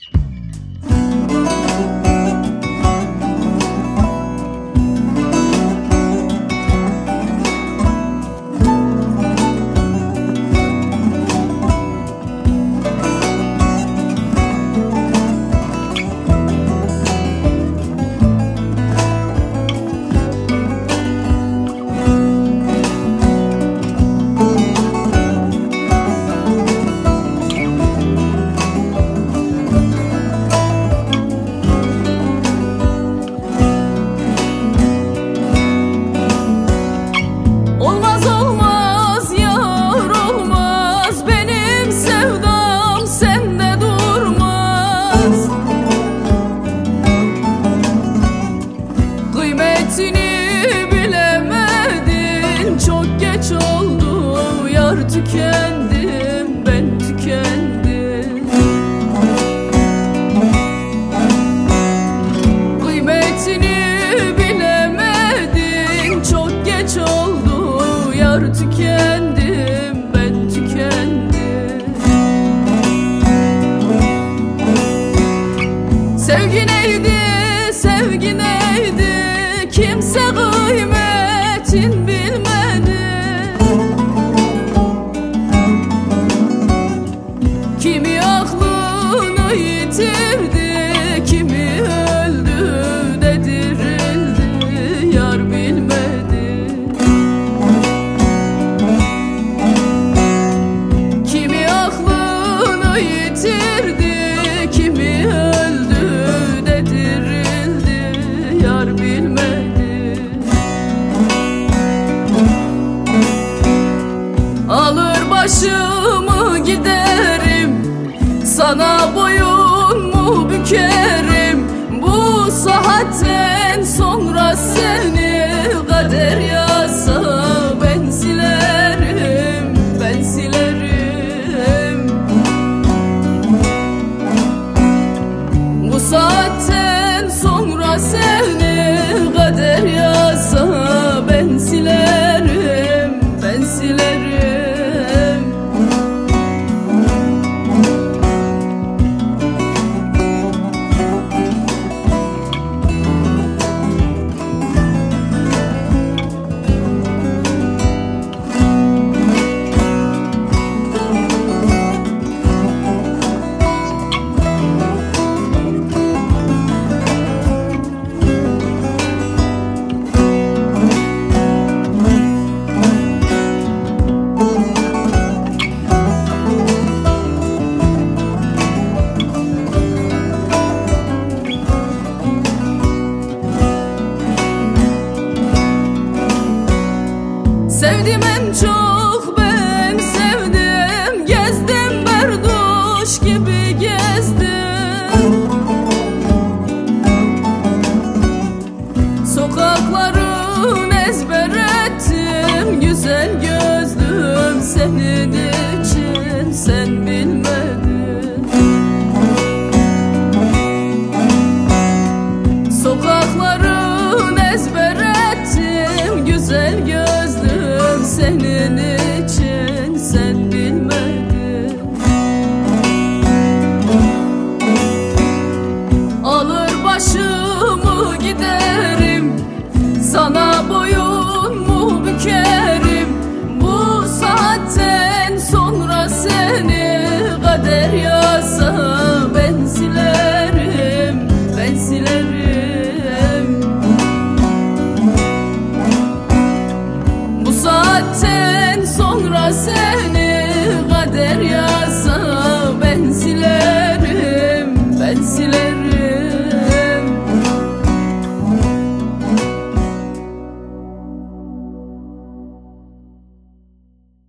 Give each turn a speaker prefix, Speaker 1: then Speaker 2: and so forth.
Speaker 1: Tükendim, ben tükendim. Kıymetini bilemedin, çok geç oldu yar, tükendim, ben tükendim. Sevgi neydi, sevgi neydi, kimse kıymetin bilmedi. Kimi aklını yitirdi, kimi öldü de dirildi, yar bilmedi. Kimi aklını yitirdi, kimi öldü de dirildi, yar bilmedi. Alır başımı giderim, sana boyun bükerim. Bu saatten sonra seni kader yazsa ben silerim, ben silerim. Bu saatten sonra seni kader yazsa ben silerim, ben silerim. Sevdim en çok ben sevdim, gezdim berduş gibi gezdim.